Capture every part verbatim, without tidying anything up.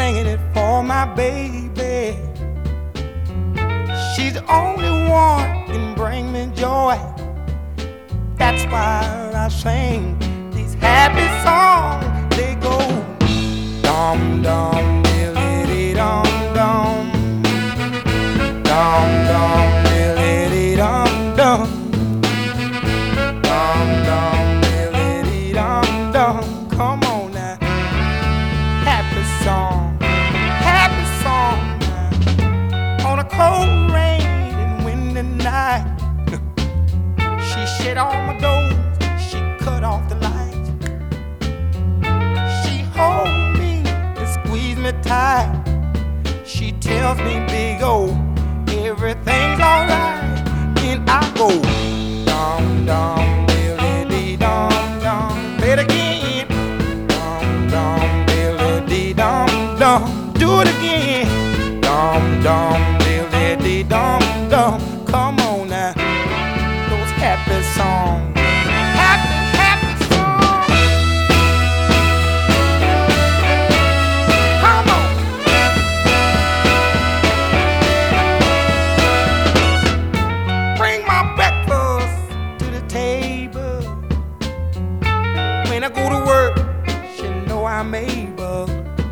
singing it for my baby. She's the only one can bring me joy. That's why I sing these happy songs. They go dum dum diddly dum dum, dum dum diddly dum dum, dum dum diddly dum dum. Come on now, happy song, happy song now. On a cold rain and windy night, she shut all my doors, she cut off the lights. She hold me and squeeze me tight. She tells me, big O, everything's alright. Then I go dum dum diddly dum dum. Play it again. Dum dum diddly dum dum. Do it again. Dum dum diddly dum dum. Come on now, those happy songs, happy happy songs. Come on. Bring my breakfast to the table. When I go to work, she know I'm able.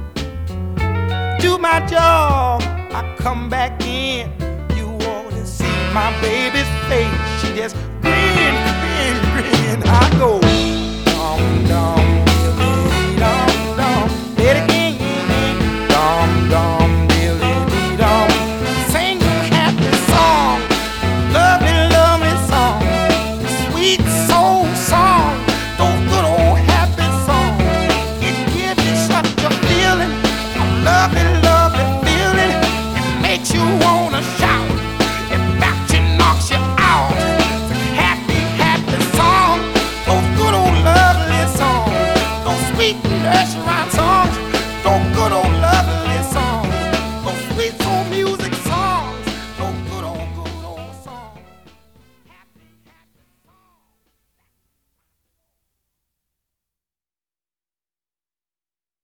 Do my job, I come back in. You ought to see my baby's face. She just grin, grin, grin. I go dum dum diddly dum dum. Play it again. Dum dum diddly dum. Sing a happy song, lovely, lovely song, sweet soul song. Those good old happy songs. It gives you such a feeling, a lovely, lovely feeling. It makes you wanna shout. It backs you, knocks you out. It's a happy, happy song. Those good old lovely songs. Those sweet nursery rhyme songs. Those good old lovely songs. Those sweet soul music.